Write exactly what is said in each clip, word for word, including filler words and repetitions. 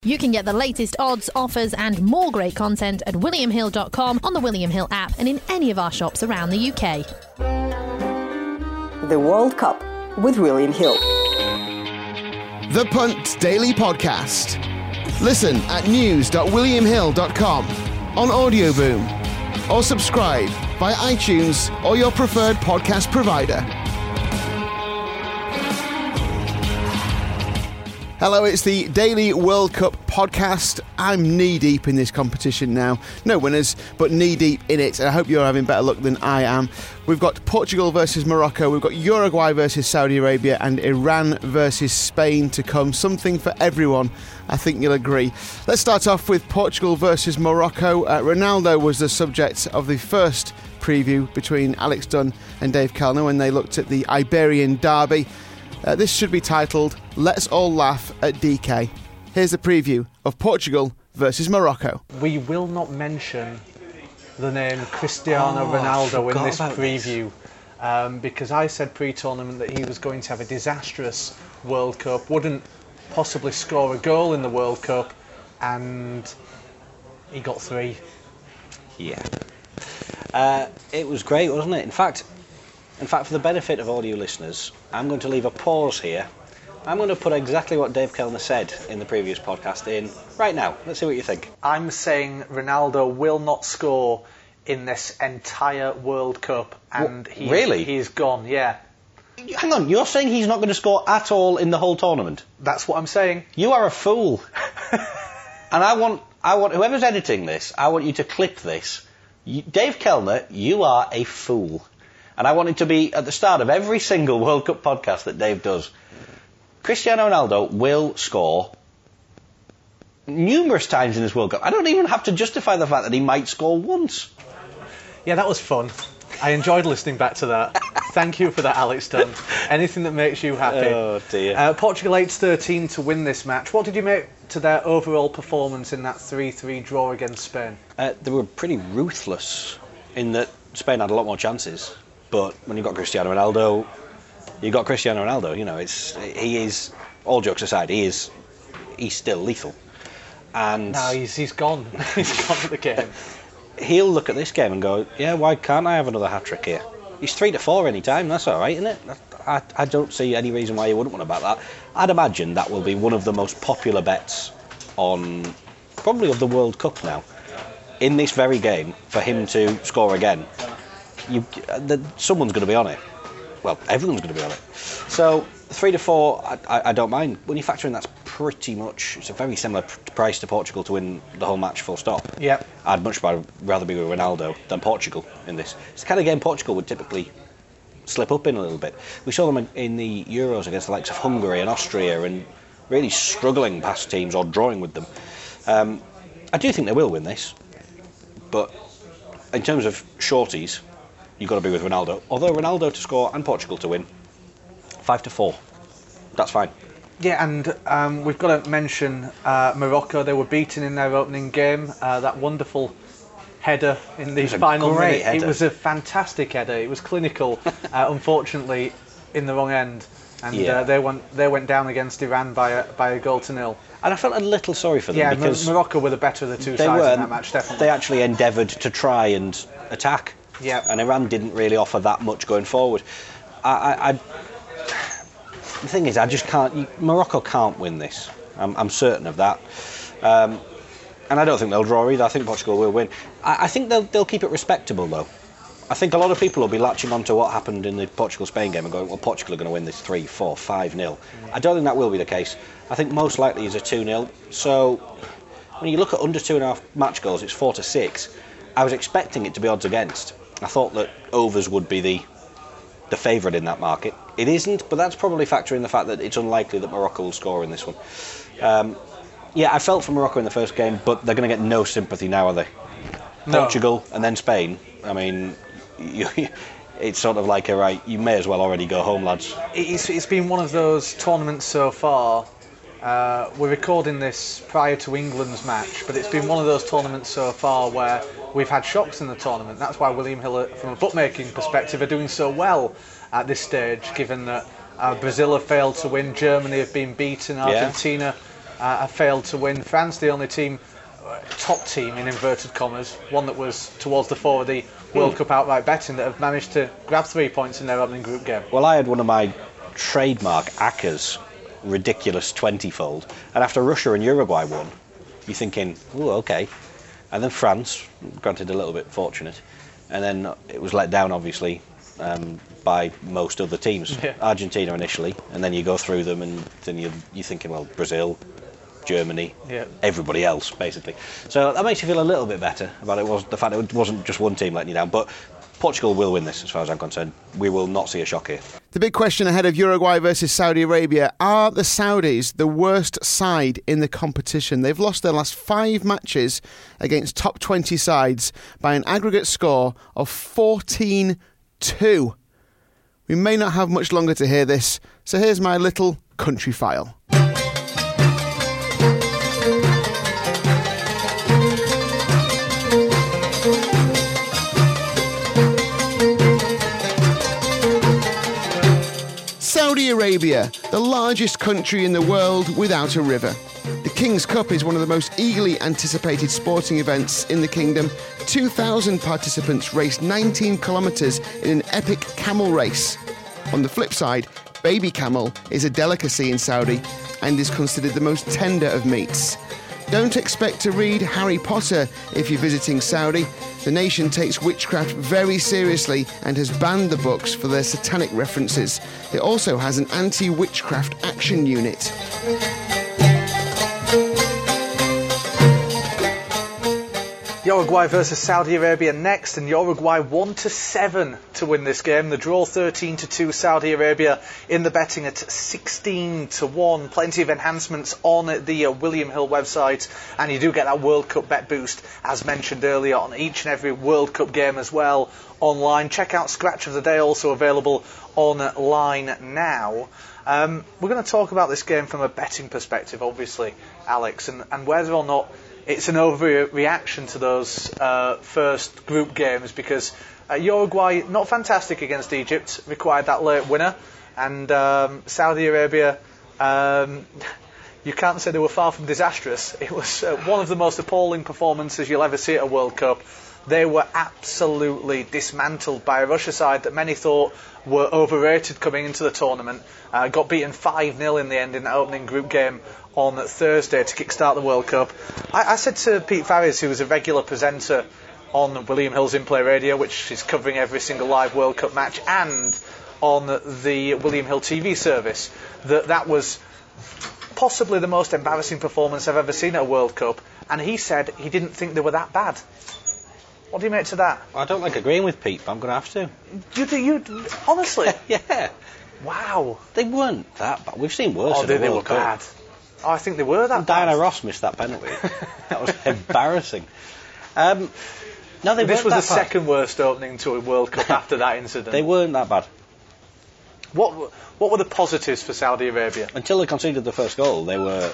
You can get the latest odds, offers and more great content at william hill dot com, on the William Hill app and in any of our shops around the U K. The World Cup with William Hill. The Punt Daily Podcast. Listen at news dot william hill dot com, on Audioboom, or subscribe via iTunes or your preferred podcast provider. Hello, it's the Daily World Cup podcast. I'm knee-deep in this competition now. No winners, but knee-deep in it. And I hope you're having better luck than I am. We've got Portugal versus Morocco. We've got Uruguay versus Saudi Arabia and Iran versus Spain to come. Something for everyone, I think you'll agree. Let's start off with Portugal versus Morocco. Uh, Ronaldo was the subject of the first preview between Alex Dunn and Dave Kellner when they looked at the Iberian derby. Uh, this should be titled, Let's All Laugh at D K. Here's a preview of Portugal versus Morocco. We will not mention the name Cristiano oh, Ronaldo in this This. preview um, because I said pre-tournament that he was going to have a disastrous World Cup, wouldn't possibly score a goal in the World Cup, and he got three. Yeah. Uh, it was great, wasn't it? In fact, In fact, for the benefit of all you listeners, I'm going to leave a pause here. I'm going to put exactly what Dave Kellner said in the previous podcast in right now. Let's see what you think. I'm saying Ronaldo will not score in this entire World Cup, and What? he, Really? he's gone, yeah. Hang on, you're saying he's not going to score at all in the whole tournament? That's what I'm saying. You are a fool. And I want, I want whoever's editing this, I want you to clip this. You, Dave Kellner, you are a fool. And I want it to be at the start of every single World Cup podcast that Dave does. Cristiano Ronaldo will score numerous times in this World Cup. I don't even have to justify the fact that he might score once. Yeah, that was fun. I enjoyed listening back to that. Thank you for that, Alex Dunn. Anything that makes you happy. Oh, dear. Uh, Portugal eight thirteen to win this match. What did you make to their overall performance in that three three draw against Spain? Uh, they were pretty ruthless in that Spain had a lot more chances. But when you've got Cristiano Ronaldo, you've got Cristiano Ronaldo. You know, it's he is, all jokes aside, he is he's still lethal. And No, he's he's gone. He's gone at the game. He'll look at this game and go, yeah, why can't I have another hat-trick here? He's three to four any time, that's all right, isn't it? I, I don't see any reason why you wouldn't want to bet that. I'd imagine that will be one of the most popular bets on, probably of the World Cup now. In this very game, for him to score again, You, the, someone's going to be on it. Well, everyone's going to be on it. So three to four, I, I, I don't mind. When you factor in, that's pretty much, it's a very similar pr- price to Portugal to win the whole match, full stop. Yeah. I'd much rather be with Ronaldo than Portugal in this. It's the kind of game Portugal would typically slip up in a little bit. We saw them in, in the Euros against the likes of Hungary and Austria, and really struggling past teams or drawing with them. Um, I do think they will win this, but in terms of shorties, you've got to be with Ronaldo. Although Ronaldo to score and Portugal to win, five to four. That's fine. Yeah, and um, we've got to mention uh, Morocco. They were beaten in their opening game. Uh, that wonderful header in the It was a final great minute. header. It was a fantastic header. It was clinical. uh, unfortunately, in the wrong end, and Yeah. uh, they went they went down against Iran by a, by a goal to nil. And I felt a little sorry for them Yeah, because Mo- Morocco were the better of the two they sides were. in that match. Definitely. They actually endeavoured to try and attack. Yeah. And Iran didn't really offer that much going forward. I, I, I the thing is, I just can't. You, Morocco can't win this. I'm, I'm certain of that. Um, and I don't think they'll draw either. I think Portugal will win. I, I think they'll they'll keep it respectable though. I think a lot of people will be latching on to what happened in the Portugal-Spain game and going, well, Portugal are going to win this three, four, five nil. Mm. I don't think that will be the case. I think most likely is a two nil. So when you look at under two and a half match goals, it's four to six. I was expecting it to be odds against. I thought that overs would be the the favourite in that market. It isn't, but that's probably factoring the fact that it's unlikely that Morocco will score in this one. Um, yeah, I felt for Morocco in the first game, but they're going to get no sympathy now, are they? No. Portugal and then Spain. I mean, you, it's sort of like a right. You may as well already go home, lads. It's, it's been one of those tournaments so far. Uh, we're recording this prior to England's match, but it's been one of those tournaments so far where we've had shocks in the tournament. That's why William Hill, from a bookmaking perspective, are doing so well at this stage, given that uh, Brazil have failed to win, Germany have been beaten, Argentina uh, uh, have failed to win. France, the only team, uh, top team in inverted commas, one that was towards the fore of the World Cup outright betting, that have managed to grab three points in their opening group game. Well, I had one of my trademark Acker's ridiculous twenty-fold, and after Russia and Uruguay won, you're thinking, oh, okay. And then France, granted a little bit fortunate, and then it was let down, obviously, um, by most other teams. Yeah. Argentina initially, and then you go through them, and then you're, you're thinking, well, Brazil, Germany, yeah. everybody else, basically. So that makes you feel a little bit better about it. Was the fact it wasn't just one team letting you down, but Portugal will win this, as far as I'm concerned. We will not see a shock here. The big question ahead of Uruguay versus Saudi Arabia: are the Saudis the worst side in the competition? They've lost their last five matches against top twenty sides by an aggregate score of fourteen two. We may not have much longer to hear this, so here's my little country file. Saudi Arabia, the largest country in the world without a river. The King's Cup is one of the most eagerly anticipated sporting events in the kingdom. two thousand participants raced nineteen kilometres in an epic camel race. On the flip side, baby camel is a delicacy in Saudi and is considered the most tender of meats. Don't expect to read Harry Potter if you're visiting Saudi. The nation takes witchcraft very seriously and has banned the books for their satanic references. It also has an anti-witchcraft action unit. Uruguay versus Saudi Arabia next, and Uruguay one to seven to win this game. The draw thirteen to two, Saudi Arabia in the betting at sixteen to one. Plenty of enhancements on the uh, William Hill website, and you do get that World Cup bet boost, as mentioned earlier, on each and every World Cup game as well online. Check out Scratch of the Day, also available online now. Um, we're going to talk about this game from a betting perspective, obviously, Alex, and, and whether or not it's an overreaction to those uh, first group games, because uh, Uruguay, not fantastic against Egypt, required that late winner, and um, Saudi Arabia, um, you can't say they were far from disastrous. It was uh, one of the most appalling performances you'll ever see at a World Cup. They were absolutely dismantled by a Russia side that many thought were overrated coming into the tournament. Uh, got beaten five nil in the end in the opening group game on Thursday to kickstart the World Cup. I, I said to Pete Farris, who was a regular presenter on William Hill's In Play Radio, which is covering every single live World Cup match, and on the William Hill T V service, that that was possibly the most embarrassing performance I've ever seen at a World Cup, and he said he didn't think they were that bad. What do you make to that? I don't like agreeing with Pete, but I'm going to have to. You do, you honestly? Yeah. Wow. They weren't that bad. We've seen worse. Oh, in they, the they were World Cup. bad. Oh, I think they were that Diana bad. Ross missed that penalty. That was embarrassing. Um, no, they this weren't was that the bad. second worst opening to a World Cup after that incident. They weren't that bad. What What were the positives for Saudi Arabia? Until they conceded the first goal, they were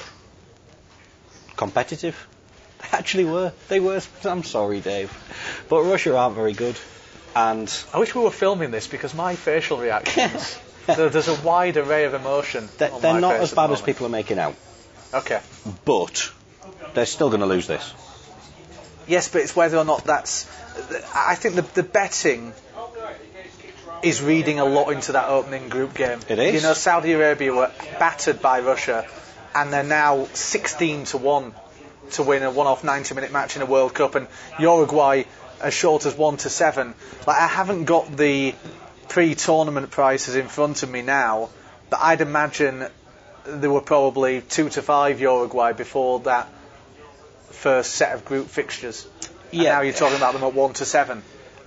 competitive. They actually were. They were. I'm sorry, Dave, but Russia aren't very good. And I wish we were filming this, because my facial reactions, there, there's a wide array of emotion. they're, on they're my not face as at bad the as moment. people are making out. Okay. But they're still going to lose this. Yes, but it's whether or not that's. I think the the betting is reading a lot into that opening group game. It is. You know, Saudi Arabia were battered by Russia, and they're now sixteen to one to win a one-off ninety-minute match in a World Cup, and Uruguay as short as one to seven. Like, I haven't got the pre-tournament prices in front of me now, but I'd imagine there were probably two to five Uruguay before that first set of group fixtures. And Yeah. now you're talking about them at one to seven.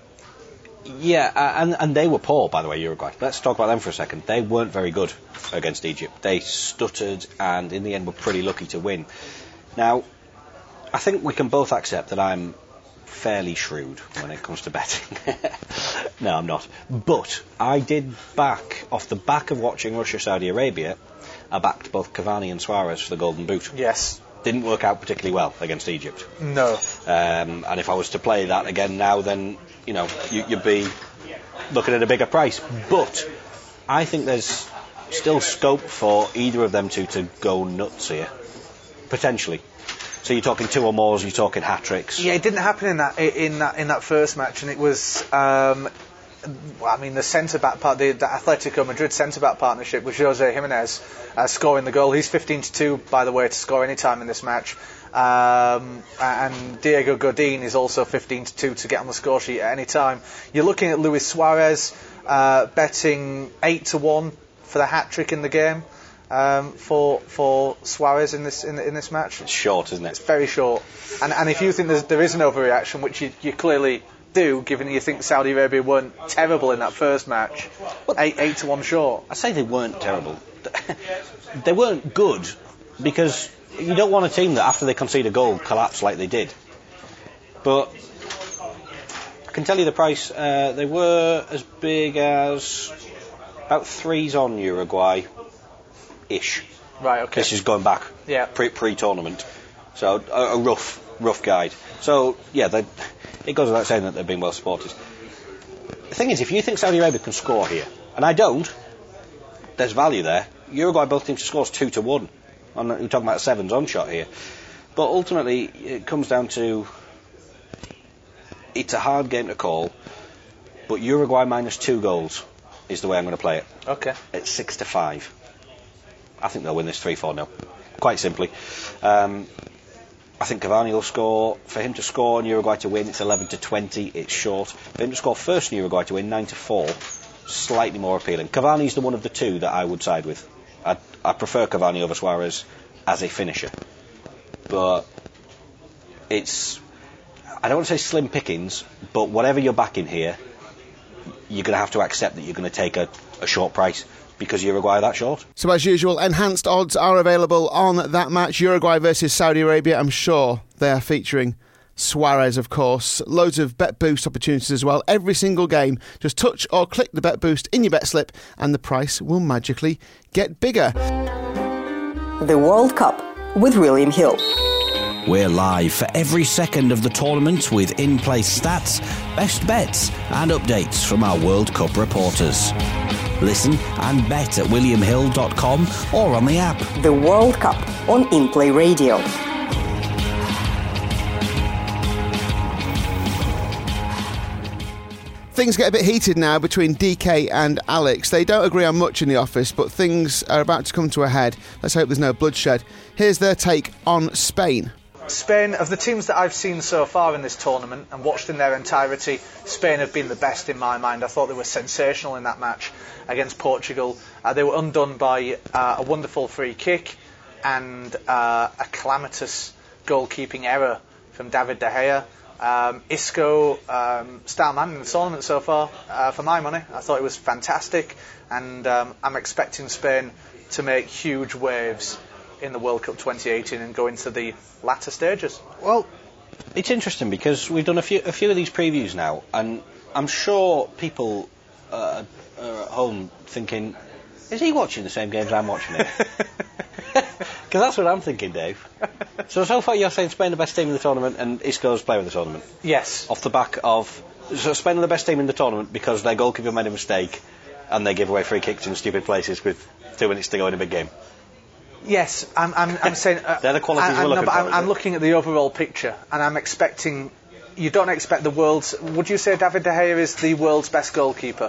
Yeah, uh, and and they were poor, by the way, Uruguay. Let's talk about them for a second. They weren't very good against Egypt. They stuttered, and in the end were pretty lucky to win. Now, I think we can both accept that I'm fairly shrewd when it comes to betting. No, I'm not. But I did back, off the back of watching Russia-Saudi Arabia, I backed both Cavani and Suarez for the Golden Boot. Yes. Didn't work out particularly well against Egypt. No. Um, and if I was to play that again now, then, you know, you, you'd be looking at a bigger price. But I think there's still scope for either of them two to go nuts here. potentially. So you're talking two or more, you're talking hat tricks. Yeah, it didn't happen in that in that in that first match, and it was. Um, I mean, the centre back part, the, the Atletico Madrid centre back partnership with Jose Jimenez uh, scoring the goal. He's fifteen to two, by the way, to score any time in this match. Um, and Diego Godin is also fifteen to two to get on the score sheet at any time. You're looking at Luis Suarez uh, betting eight to one for the hat trick in the game um, for for Suarez in this in, in this match. It's short, isn't it? It's very short. And and if you think there's, there is an overreaction, which you, you clearly do, given you think Saudi Arabia weren't terrible in that first match, eight eight to one short. I say they weren't terrible. They weren't good, because you don't want a team that after they concede a goal collapse like they did. But I can tell you the price. Uh, they were as big as about threes on Uruguay ish. Right. Okay. This is going back Yeah. pre pre tournament, so a, a rough rough guide. So yeah, they. It goes without saying that they've been well supported. The thing is, if you think Saudi Arabia can score here, and I don't, there's value there. Uruguay both teams to score two to one. I'm not, we're talking about sevens on shot here. But ultimately, it comes down to it's a hard game to call. But Uruguay minus two goals is the way I'm going to play it. Okay. It's six to five. I think they'll win this three four nil. Quite simply. Um, I think Cavani will score. For him to score and Uruguay to win, it's eleven to twenty. It's short. For him to score first and Uruguay to win, nine to four. Slightly more appealing. Cavani's the one of the two that I would side with. I, I prefer Cavani over Suarez as a finisher. But it's, I don't want to say slim pickings, but whatever you're backing here, you're going to have to accept that you're going to take a, a short price, because Uruguay are that short. So as usual, enhanced odds are available on that match, Uruguay versus Saudi Arabia. I'm sure they are featuring Suarez, of course. Loads of bet boost opportunities as well. Every single game, just touch or click the bet boost in your bet slip and the price will magically get bigger. The World Cup with William Hill. We're live for every second of the tournament with in-place stats, best bets and updates from our World Cup reporters. Listen and bet at william hill dot com or on the app. The World Cup on InPlay Radio. Things get a bit heated now between D K and Alex. They don't agree on much in the office, but things are about to come to a head. Let's hope there's no bloodshed. Here's their take on Spain. Spain, of the teams that I've seen so far in this tournament and watched in their entirety, Spain have been the best in my mind. I thought they were sensational in that match against Portugal. Uh, they were undone by uh, a wonderful free kick and uh, a calamitous goalkeeping error from David De Gea. Um, Isco, um, star man in the tournament so far, uh, for my money. I thought it was fantastic, and um, I'm expecting Spain to make huge waves in the World Cup twenty eighteen and go into the latter stages. Well, it's interesting because we've done a few a few of these previews now, and I'm sure people uh, are at home thinking, is he watching the same games I'm watching it? Because that's what I'm thinking, Dave. So, so far you're saying Spain the best team in the tournament and Isco's player of the tournament? Yes. Off the back of... So Spain are the best team in the tournament because their goalkeeper made a mistake and they give away free kicks in stupid places with two minutes to go in a big game. Yes, I'm, I'm, I'm saying... Uh, They're the qualities I, we're looking no, but for, I'm, I'm looking at the overall picture, and I'm expecting... You don't expect the world's... Would you say David De Gea is the world's best goalkeeper?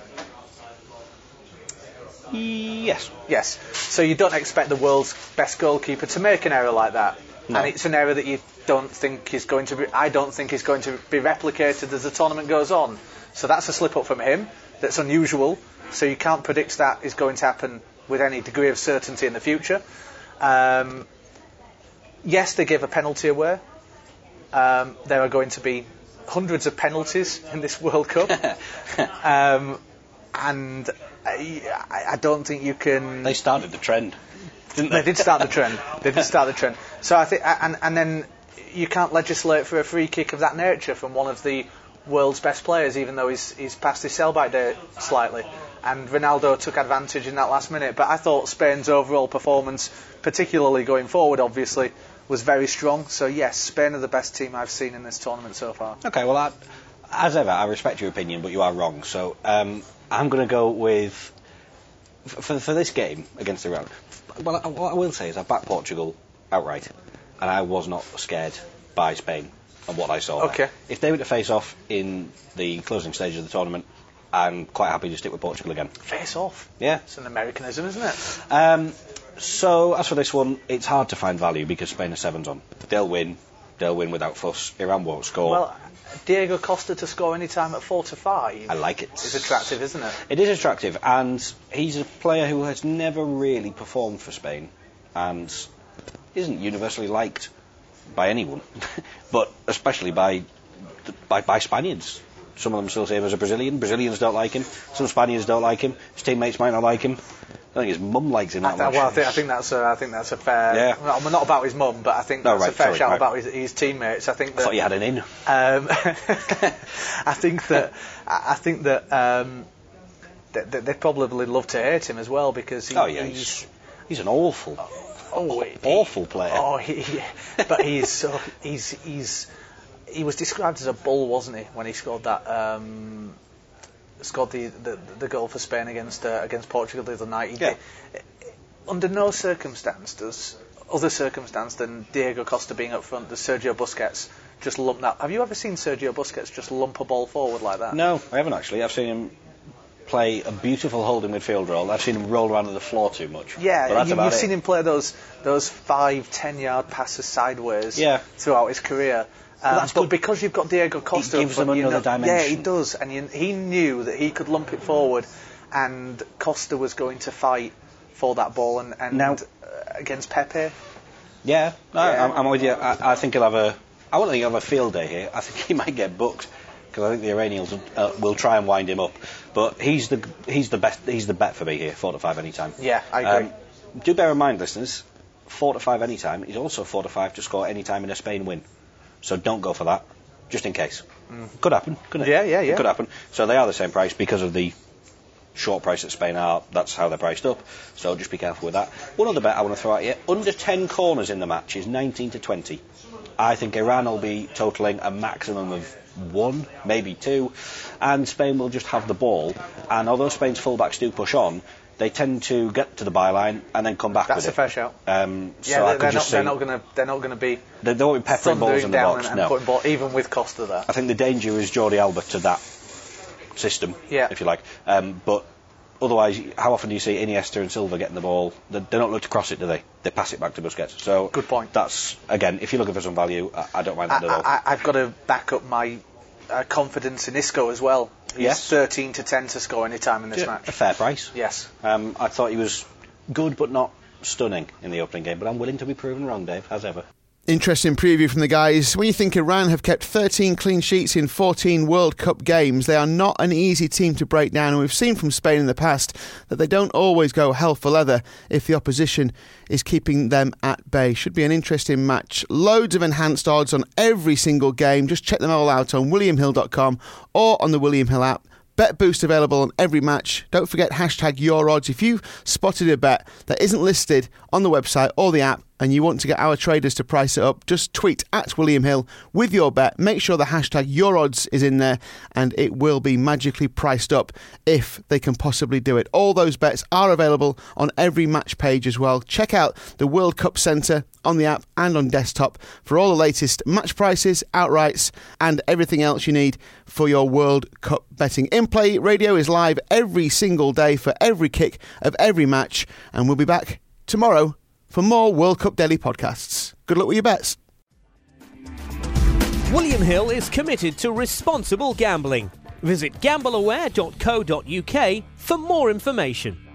Yes. Yes. So you don't expect the world's best goalkeeper to make an error like that. No. And it's an error that you don't think is going to be... I don't think is going to be replicated as the tournament goes on. So that's a slip-up from him. That's unusual. So you can't predict that is going to happen with any degree of certainty in the future. Um, yes, they gave a penalty away. Um, there are going to be hundreds of penalties in this World Cup. um, and I, I don't think you can... They started the trend, didn't they? They did start the trend. They did start the trend. So I think... And, and then you can't legislate for a free kick of that nature from one of the world's best players, even though he's, he's passed his sell-by date slightly. And Ronaldo took advantage in that last minute. But I thought Spain's overall performance, particularly going forward, obviously, was very strong. So yes, Spain are the best team I've seen in this tournament so far. Okay, well, I, as ever, I respect your opinion, but you are wrong. So um, I'm going to go with, for, for this game against Iran, well, I, what I will say is I back Portugal outright, and I was not scared by Spain and what I saw. Okay. There. If they were to face off in the closing stage of the tournament, I'm quite happy to stick with Portugal again. Face off. Yeah. It's an Americanism, isn't it? Um, so, as for this one, it's hard to find value because Spain are sevens on. They'll win. They'll win without fuss. Iran won't score. Well, Diego Costa to score any time at four to five. I like it. It's attractive, isn't it? It is attractive, and he's a player who has never really performed for Spain and isn't universally liked by anyone, but especially by, by by Spaniards. Some of them still say him as a Brazilian. Brazilians don't like him. Some Spaniards don't like him. His teammates might not like him. I think his mum likes him that I th- much. Well, I think, I think that's a, I think that's a fair. Yeah. Well, not about his mum, but I think No, that's right, a fair sorry, shout right. about his, his teammates. I think I that. thought you had an in. Um, I think that I think that, um, that, that they probably love to hate him as well because he, Oh yeah, he's he's, he's an awful, oh, he, awful player. Oh, he, he, but he's so he's he's he was described as a bull, wasn't he, when he scored that um, scored the, the the goal for Spain against uh, against Portugal the other night. He Yeah. did, under no circumstance does other circumstance than Diego Costa being up front, does Sergio Busquets just lump that. Have you ever seen Sergio Busquets just lump a ball forward like that? No, I haven't actually. I've seen him play a beautiful holding midfield role. I've seen him roll around on the floor too much. But Yeah, that's you, about you've it. seen him play those those five, ten yard passes sideways Yeah. throughout his career. Um, that's but good. because you've got Diego Costa, It gives up front, them you another know- Yeah, he dimension. does, and you, he knew that he could lump it forward, and Costa was going to fight for that ball, and, and Now- uh, against Pepe. Yeah, no, Yeah. I'm, I'm with you. I, I think he'll have a. I won't think he'll have a field day here. I think he might get booked because I think the Iranians uh, will try and wind him up. But he's the he's the best. He's the bet for me here. Four to five any time. Yeah, I agree. Um, do bear in mind, listeners, four to five any time is also four to five to score any time in a Spain win. So don't go for that, just in case. Could happen, couldn't it? Yeah, yeah, yeah. It could happen. So they are the same price because of the short price that Spain are. That's how they're priced up. So just be careful with that. One other bet I want to throw at you: under ten corners in the match is nineteen to twenty. I think Iran will be totalling a maximum of one, maybe two, and Spain will just have the ball. And although Spain's fullbacks do push on, they tend to get to the byline and then come back That's with a it. fair shout. Um, Yeah, so I they're, could they're, not, just they're see not going to they're not going to be they don't want peppering balls thundering in the down box. and, and No, putting ball even with Costa there. I think the danger is Jordi Alba to that system, Yeah. if you like. Um, but otherwise, how often do you see Iniesta and Silva getting the ball? They, they don't look to cross it, do they? They pass it back to Busquets. So Good point. That's again, if you're looking for some value, I, I don't mind that I, at all. I, I've got to back up my uh, confidence in Isco as well. He's Yes. thirteen to ten to score any time in this Yeah, match. a fair price. Yes. Um, I thought he was good, but not stunning in the opening game. But I'm willing to be proven wrong, Dave, as ever. Interesting preview from the guys. When you think Iran have kept thirteen clean sheets in fourteen World Cup games, they are not an easy team to break down, and we've seen from Spain in the past that they don't always go hell for leather if the opposition is keeping them at bay. Should be an interesting match. Loads of enhanced odds on every single game. Just check them all out on william hill dot com or on the William Hill app. Bet boost available on every match. Don't forget hashtag your odds. If you've spotted a bet that isn't listed on the website or the app and you want to get our traders to price it up, just tweet at William Hill with your bet. Make sure the hashtag your odds is in there and it will be magically priced up if they can possibly do it. All those bets are available on every match page as well. Check out the World Cup Centre on the app and on desktop for all the latest match prices, outrights and everything else you need for your World Cup betting. In Play Radio is live every single day for every kick of every match, and we'll be back tomorrow for more World Cup Daily podcasts. Good luck with your bets. William Hill is committed to responsible gambling. Visit gamble aware dot co dot uk for more information.